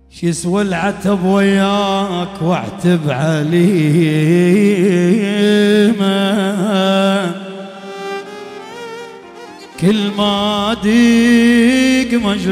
شيسوى العتب وياك واعتب عليمه كل ما ضيق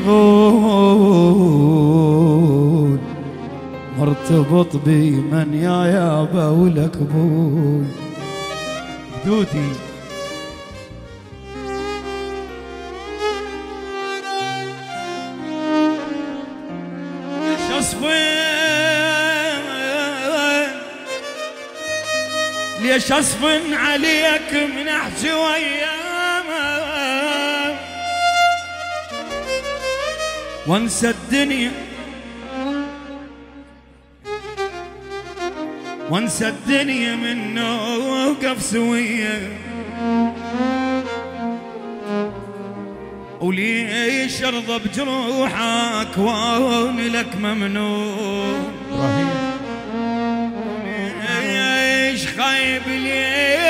مشغول مرتبط بمن يا يابا ولك بوي دودي ليش اصفن عليك من احكي وياك وانسى الدنيا وانسى الدنيا من نوقف سوية وليش ارضى بجروحك وان لك ممنون ليش خايب ليه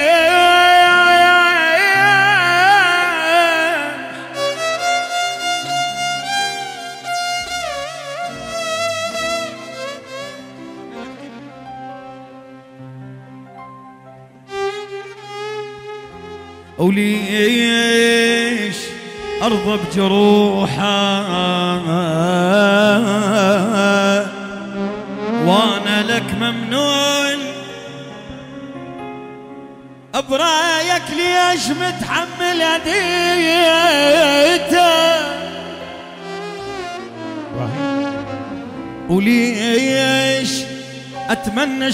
وليش أرضى بجروحها وانا لك ممنون برايك ليش متحمل اذيته وليش اتمنى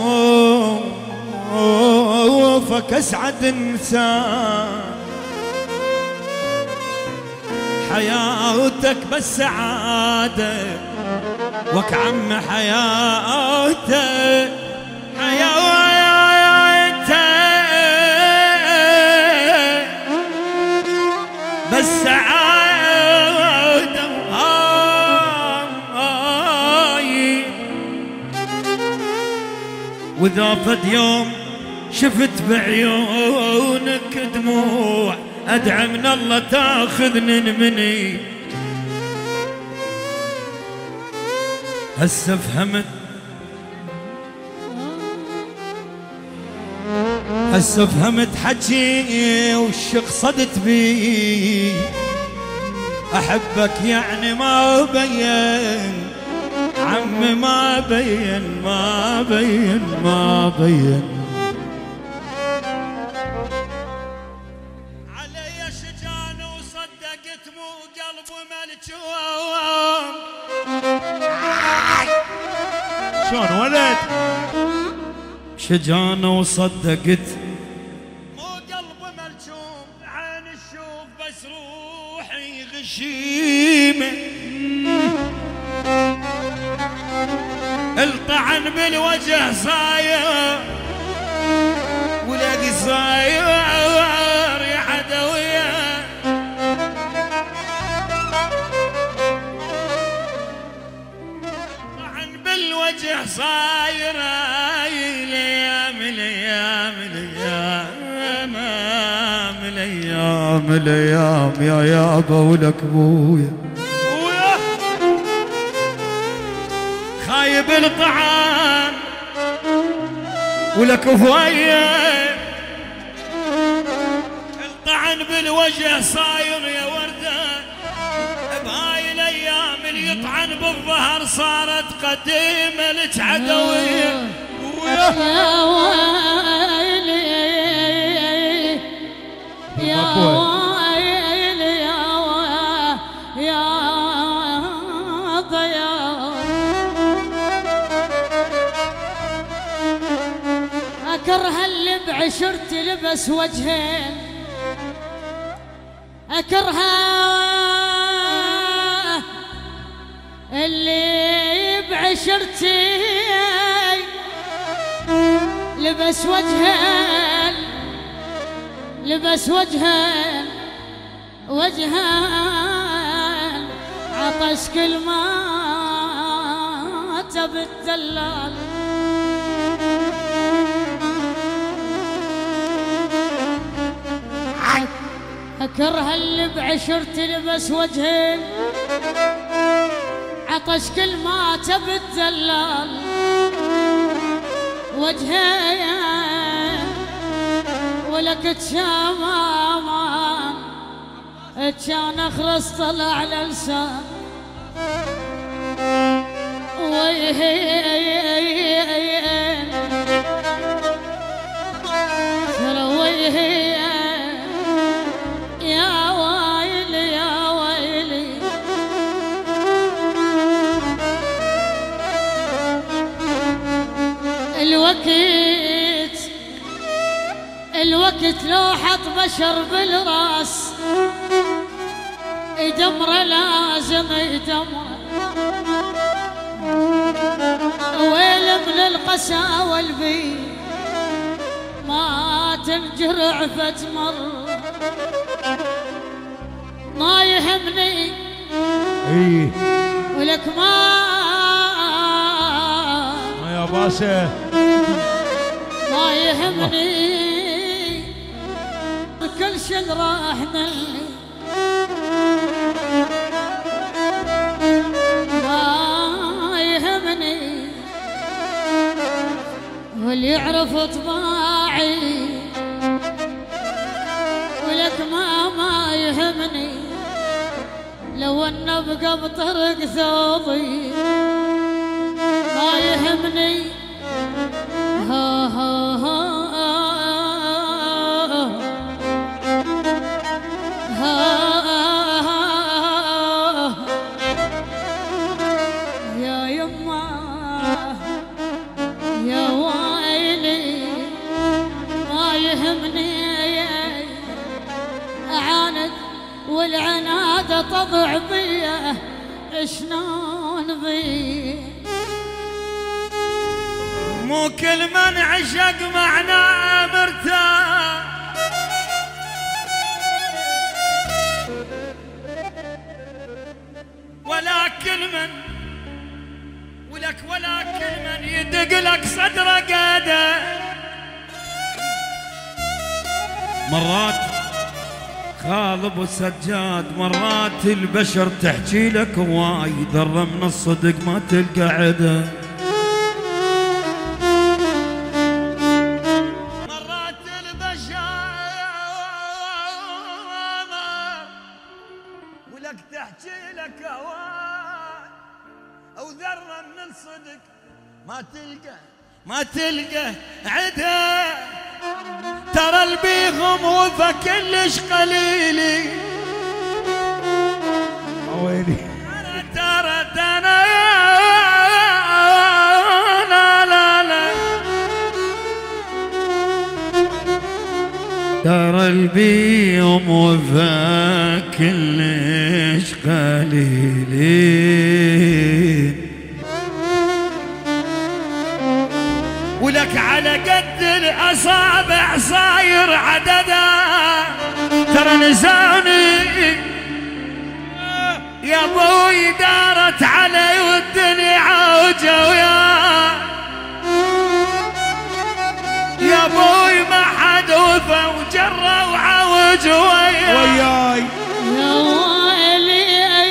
اشوفك اسعد انسان حياتك بس سعاده وكعم حياتك بس سعاده واذا فد يوم شفت بعيونك دموع ادعي من الله تاخذني مني هسه فهمت حكي وش قصدت بي احبك يعني ما بين عمي ما بين علي شجان وصدقت مو قلب ملجوم شلون ولد شجانة وصدقت مو قلب ملجوم عين الشوف بس روحي غشيمة الطعن بالوجه صاير ولاقي صاير يا عدوية طعن بالوجه صاير الايام يا يابا ولك بويا خايب الطعام ولك فويا الطعن بالوجه صاير يا وردة بهاي الايام اللي يطعن بالظهر صارت قديمة لك عدوية يا ويلي يا ويلي يا ضياء أكره اللي بعشرتي لبس وجهين أكرها اللي بعشرتي لبس وجهين عطش كل ما تبي الدلال أكره اللي بعشرتي لبس وجهين عطش كل ما تبي تدلل وجهين ولك تشامامان كان اخرس طلع للسان ويهين ترى ويهين يا ويلي يا ويلي الوقت لو حط بشر بالراس يدمره لازم يدمره ويل من القساوة البي ما تنجرع فتمر ما يهمني ولك ما يا باشا ما يهمني كل شي راح مني ما يهمني واللي يعرف طباعي ولك ما يهمني لو ان ابقى بطرق ثوبي ما يهمني ها ها ها يا يما يا ويلي ما يهمني اعاند والعناد تضع بيه شلون بيه مو كل من عشق معناه مرتاح ولا كل من يدق لك صدره قاده مرات خالب وسجاد مرات البشر تحكي لك واي ذره من الصدق ما تلقى عده مرات البشر ولك تحكي لك واي او ذره من الصدق ما تلقى عده ترى البيهم وفا كلش قليلي ويلي ترى لا لا ترى البيهم وفا كلش قليلي ولك على قد الأصابع صاير عددا ترى نساني يا ابوي دارت علي والدنيا عوجة يا ابوي ما حد وفى وجرى وعوج وياي يا ويلي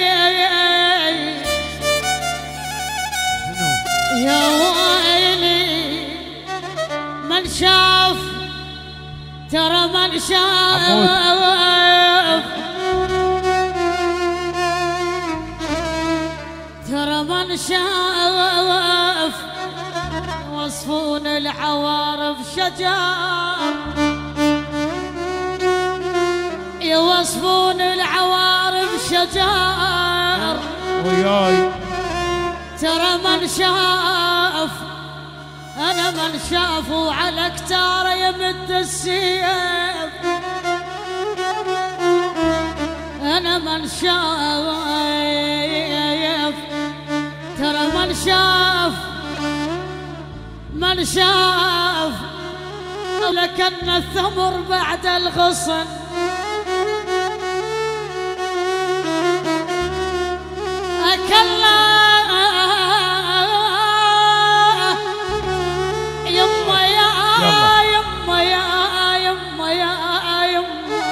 يا ويلي من شاف ترى من شاف ترى من شاف وصفون العوارف شجار يوصفون العوارف شجار وياي ترى من شاف أنا من شافوا على كتار يمد السيف أنا من شاف ترى من شاف لكن الثمر بعد الغصن أكلا يما يا يما يا يما يا يما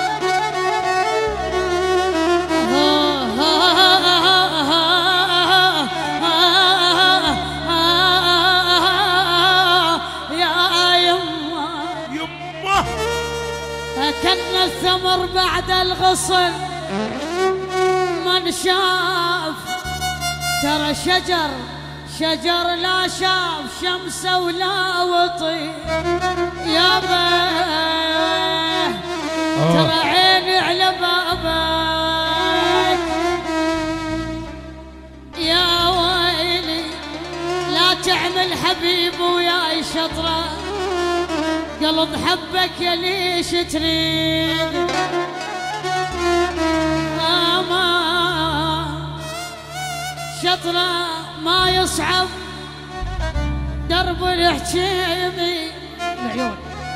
وصل من شاف ترى شجر لا شاف شمسه ولا وطي يا بيه ترى عيني على بابك يا ويلي لا تعمل حبيب وياي شطره قلب حبك يا ليش تريد شطرة ما يصعب درب الحجيمي العيون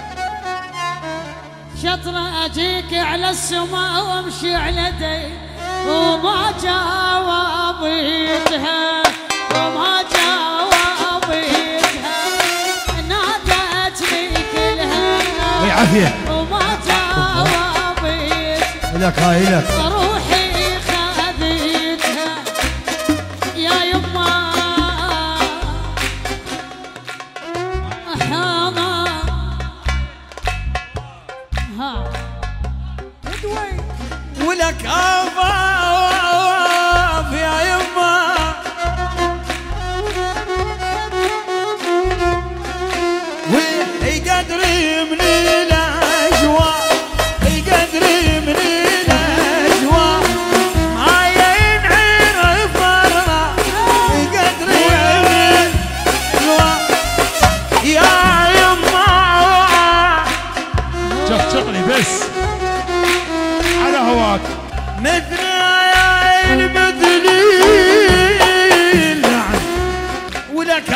شطرة أجيك على السماء وامشي على دي وما جاوبتها نادتني كلها عافية وما جاوبت لك هاي لك روحي خذيتها يا يما حاما ها ولك أضاف يا يما ويقدري من الأجواء يقدري من الأجواء ما ينعرف مرة يقدري من الأجواء يا يما شغلي بس على هواك مثل المثلي ولك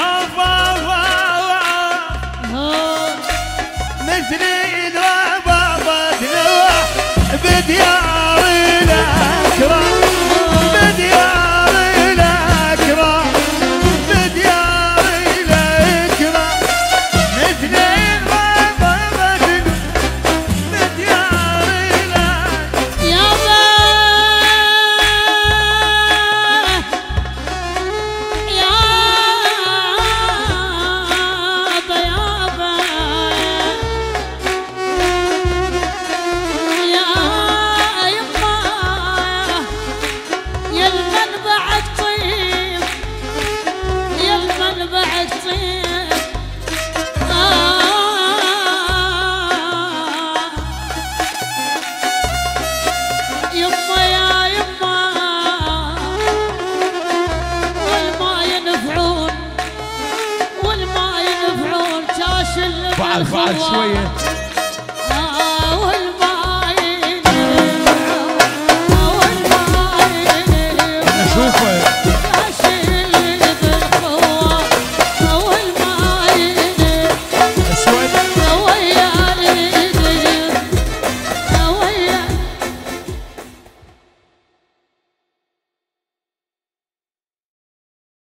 مثلي ضربت نوح بديار الأكرام بديار الأكرام بديار الأكرام مثلي ضربت بديار الأكرام يا فعل شوية والماي أشوفه